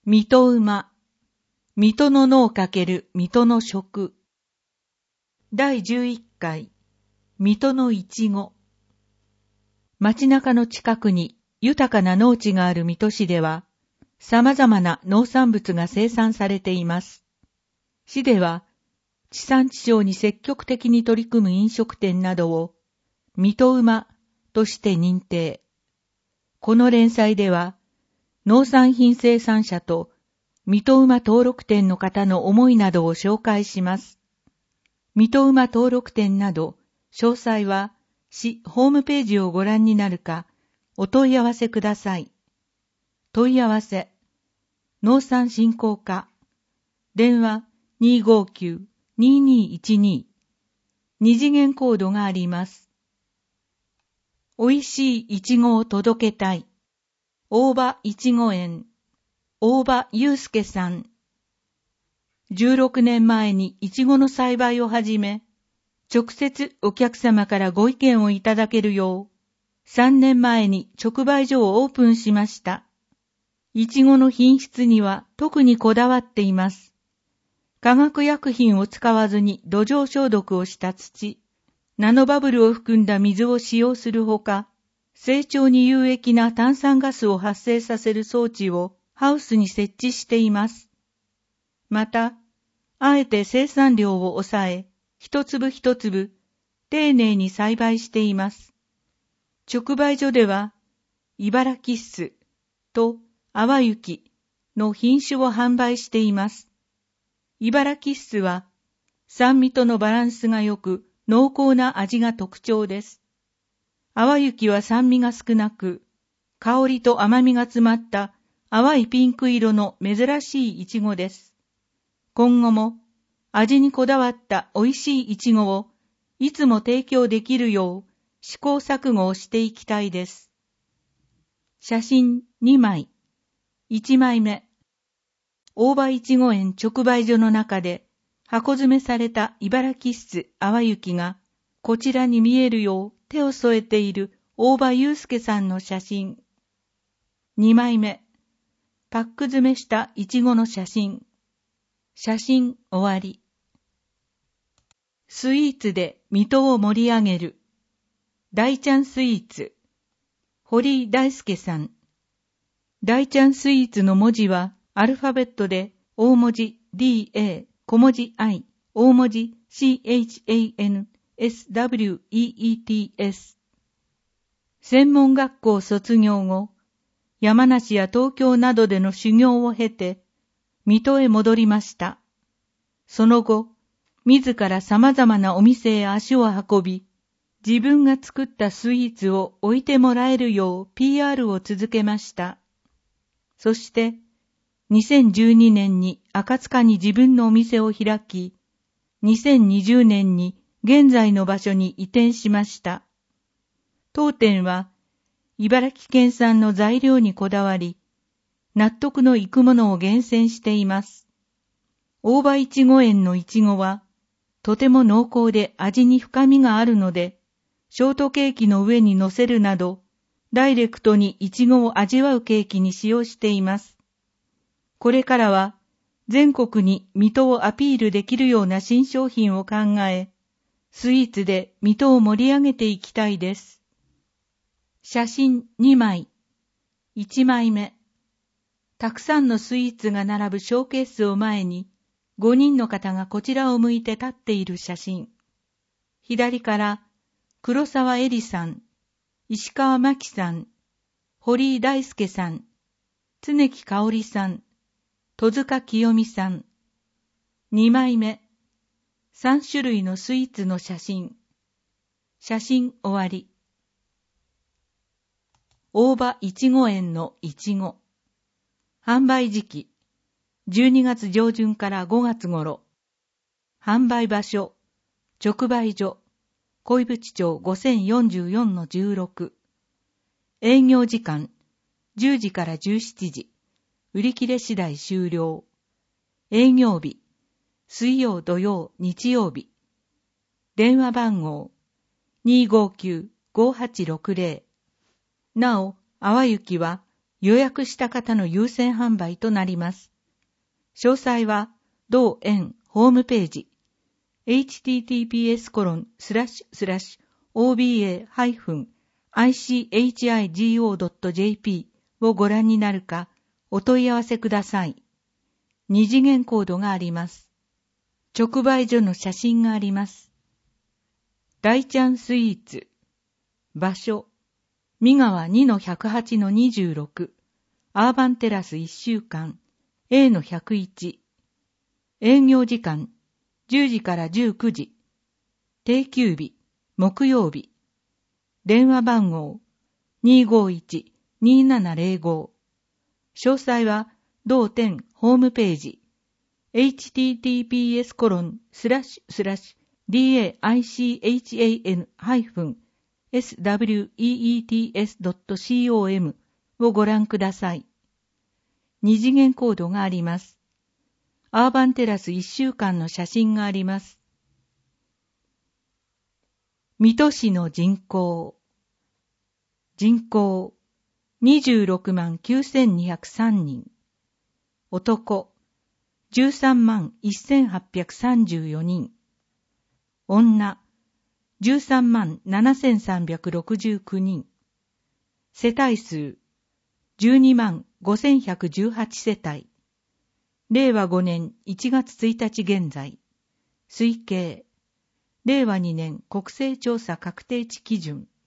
水戸馬、水戸の脳×水戸の食。第11回、水戸のいちご。街中の近くに豊かな農地がある水戸市では、様々な農産物が生産されています。市では、地産地消に積極的に取り組む飲食店などを、水戸馬として認定。この連載では、農産品生産者と水戸馬登録店の方の思いなどを紹介します。水戸馬登録店など、詳細は市ホームページをご覧になるか、お問い合わせください。問い合わせ、農産振興課、電話259-2212、二次元コードがあります。おいしいいちごを届けたい。大場いちご園、大場祐介さん。16年前にいちごの栽培を始め、直接お客様からご意見をいただけるよう、3年前に直売所をオープンしました。いちごの品質には特にこだわっています。化学薬品を使わずに土壌消毒をした土、ナノバブルを含んだ水を使用するほか、成長に有益な炭酸ガスを発生させる装置をハウスに設置しています。また、あえて生産量を抑え、一粒一粒、丁寧に栽培しています。直売所では、茨城キッスと淡雪の品種を販売しています。茨城キッスは、酸味とのバランスが良く、濃厚な味が特徴です。淡雪は酸味が少なく、香りと甘みが詰まった淡いピンク色の珍しいイチゴです。今後も味にこだわった美味しいイチゴをいつも提供できるよう試行錯誤をしていきたいです。写真2枚。1枚目。大場いちご園直売所の中で箱詰めされた茨城キッス淡雪がこちらに見えるよう手を添えている大場祐介さんの写真。2枚目。パック詰めしたイチゴの写真。写真終わり。スイーツで水戸を盛り上げる。大ちゃんスイーツ。堀井大輔さん。大ちゃんスイーツの文字はアルファベットで大文字 DA、小文字 I、大文字 CHANSWEETS。専門学校卒業後、山梨や東京などでの修行を経て、水戸へ戻りました。その後、自ら様々なお店へ足を運び、自分が作ったスイーツを置いてもらえるよう PR を続けました。そして、2012年に赤塚に自分のお店を開き、2020年に現在の場所に移転しました。当店は、茨城県産の材料にこだわり、納得のいくものを厳選しています。大場いちご園のいちごは、とても濃厚で味に深みがあるので、ショートケーキの上に乗せるなど、ダイレクトにいちごを味わうケーキに使用しています。これからは、全国に水戸をアピールできるような新商品を考え、スイーツで水戸を盛り上げていきたいです。写真2枚。1枚目。たくさんのスイーツが並ぶショーケースを前に、5人の方がこちらを向いて立っている写真。左から、黒沢恵里さん、石川真紀さん、堀井大輔さん、常木香織さん、戸塚清美さん。2枚目。3種類のスイーツの写真。写真終わり。大場いちご園のいちご。販売時期、12月上旬から5月頃。販売場所、直売所、小井渕町 5044-16。営業時間、10時から17時。売り切れ次第終了。営業日、水曜土曜日曜日。電話番号、259-5860。なお、淡雪は予約した方の優先販売となります。詳細は同園ホームページ https://oba-ichigo.jp をご覧になるかお問い合わせください。二次元コードがあります。直売所の写真があります。大ちゃんスイーツ。場所、三川 2-108-26、アーバンテラス1週間、A-101。営業時間、10時から19時。定休日、木曜日。電話番号、251-2705。詳細は、同店ホームページ、https://daichan-sweets.com をご覧ください。二次元コードがあります。アーバンテラス1週間の写真があります。水戸市の人口。人口26万9203人。男13万1834人。女13万7369人。世帯数12万5118世帯。令和5年1月1日現在。推計。令和2年国勢調査確定値基準。